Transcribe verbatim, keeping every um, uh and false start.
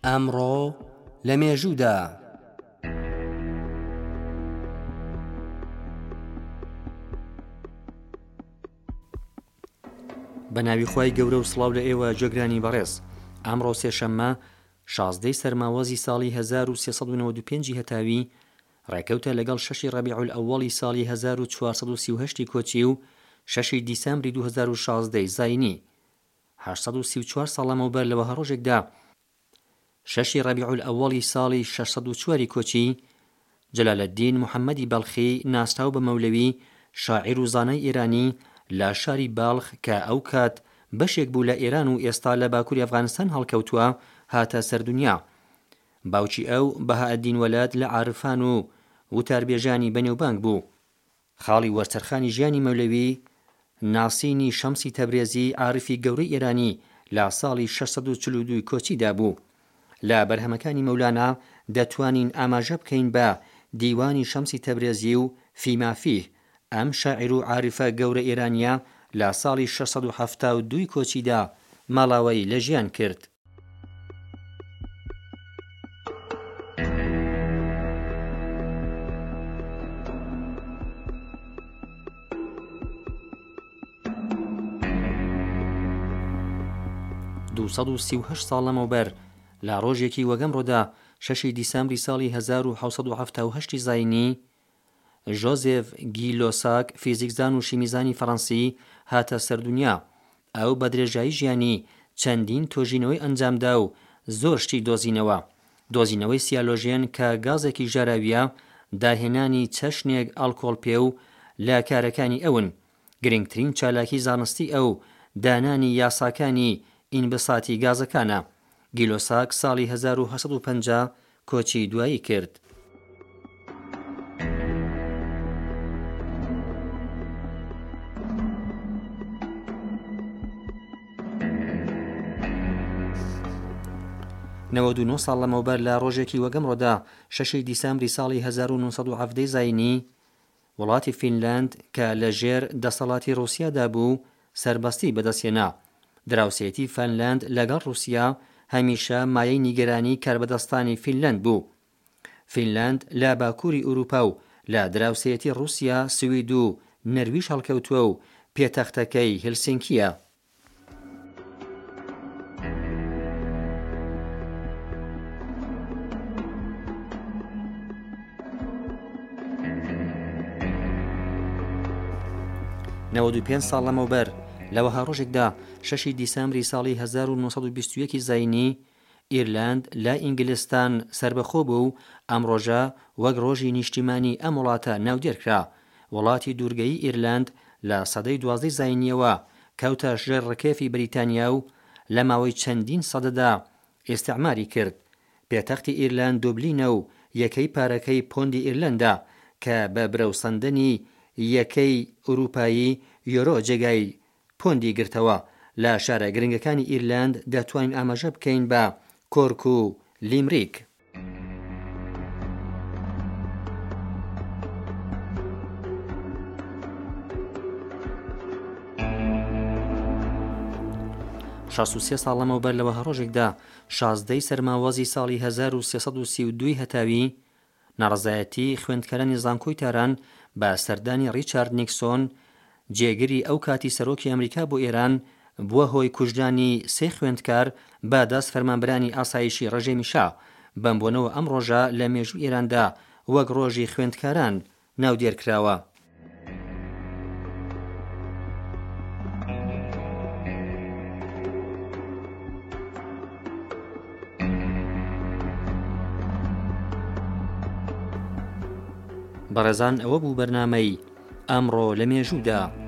ئەمڕۆ لە مێژوودا بە ناوی خوای گەورە و سڵاو لە ئێوە جێگرانی بەڕێز. ئەمڕۆ سێشەممە شازدەی سەرماوەزی ساڵی هەزار و سێسەد و نەوەت و پێنج هەتاوی ڕێکەوتە لەگەڵ شەشی ڕەبیع الئەوەڵی ساڵی هەزار و چوارسەد و سی و هەشت کۆچی و شەشی دیسەمبری دوو هەزار و شازدە زاینی هەشتسەد و سی و چوار ساڵ لەمەوبەر لەوە هەڕۆژێکدا شەشی ڕەبیع الئەوەڵی ساڵی شەشسەد و چوار کۆچی جەلالەددین موحەممەدی بەڵخی ناسراو بە مەولەوی شاعیر و زانای ئێرانی لە شاری باڵخ کە ئەو کات بەشێک بوو لە ئێران و ئێستا لە باکووری ئەفغانستان هەڵکەوتووە هاتە سەردونیا. باوکی ئەو بەهائەددین وەلاد لە عارفان و وتاربێژانی بەنێوبانگ بوو. خاڵی وەرچەرخانی ژیانی مەولەوی ناسینی شەمسی تەبرێزی عارفی گەورەی ئێرانی لە ساڵی شەشسەد و چل و دوو کۆچیدا بوو. لە بەرهەمەکانی مەولانا دەتوانین ئاماژە بکەین بە دیوانی شەمسی تەبرێزی و فیمافیه ئەم شاعیر و عارفە گەورە ئێرانیە لە ساڵی شەشسەد و هەفتا و دوو کۆچیدا ماڵاوایی لە ژیان کرد. دووسەد و سی و هەشت ساڵ لەمەوبەر لە ڕۆژێکی وەگەمڕۆدا شەشی دیسەمبری ساڵی هەزار و حەوسەد و هەفتا و هەشت زاینی ژۆزێف گیلۆساک فیزیکزان و شیمیزانی فەڕەنسی هاتە سەردونیا. ئەو بە درێژایی ژیانی چەندین تۆژینەوەی ئەنجامدا و زۆر شتی دۆزینەوە. دۆزینەوەی سیالۆژێن کە گازێکی ژاراویە داهێنانی چەشنێک ئەڵکۆڵ پێ و لە کارەکانی ئەون. گرنگترین چالاکی زانستی ئەو دانانی یاساکانی ئینبساتی گازەکانە. گیلۆساک ساڵی هەزار و هەشت سەد و پەنجا کۆچی دوایی کرد. نەوەد و نۆ ساڵ لەمەوبەر لە ڕۆژێکی وەگەمڕۆدا شەشی دیسەمبری ساڵی هەزار و نۆسەد و هەفتە زاینی وڵاتی فینلاند کە لە ژێر دەسەڵاتی رووسیادا بوو سەربەستی بەدەستهێنا. دراوسێتی فینلاند لەگەڵ رووسیا هەمیشە مایەی نیگەرانی کاربەدەستانی فینلاند بوو. فینلاند لە باکووری ئوروپا و لە دراوسێتی رووسیا سوید و نەرویژ هەڵکەوتووە و پێتەختەکەی هێلسینکیە. نەوەد و پێنج ساڵ لەمەوبەر لەوەها ڕۆژێکدا شەشی دیسەمبری ساڵی هەزار و نۆسەد و بیست و یەک زاینی ئیرلند لە ئینگلیستان سربەخۆ بوو و ئەم ڕۆژە وەک ڕۆژی نیشتیمانی ئەم وڵاتە ناودێرکرا. وڵاتی دوورگەی ئیرلند لە سەدەی دوازدەی زاینیەوە کەوتە ژێر ڕکێفی بریتانیا و لە ماوەی چەندین سەدەدا ئێستیعماری کرد. پێتەختی ئیرلند دوبلینە و یەکەی پارەکەی پۆندی ئیرلەندە کە بە برەوسەندنی یەکەی ئوروپایی یۆرۆ جێگای پۆندی گرتەوە. لە شارە گرنگەکانی ئیرلند دەتوانین ئاماژە بکەین بە کۆرک و لیمریک. شەست و سێ ساڵ لەمەوبەر لەوە هەڕۆژێکدا شازدەی سەرماوەزی ساڵی هەزار و سێسەد و سی و دوو هەتاوی ناڕزایەتی خوێندکارانی زانکۆی تاران بە سەردانی ڕیچارد نیکسۆن جێگیری ئەو کاتی سەرۆکی ئەمریکا بۆ ئێران بووە هۆی کوژدانی سێ خوێندکار بە دەست فەرمانبەرانی ئاسایشی ڕژێمی شا. بەمبوونەوە ئەم ڕۆژە لە مێژووی ئێراندا وەک ڕۆژی خوێندکاران ناودێرکراوە. بەڕێزان ئەوە بوو بەرنامەی ئەمڕۆ لە مێژوودا.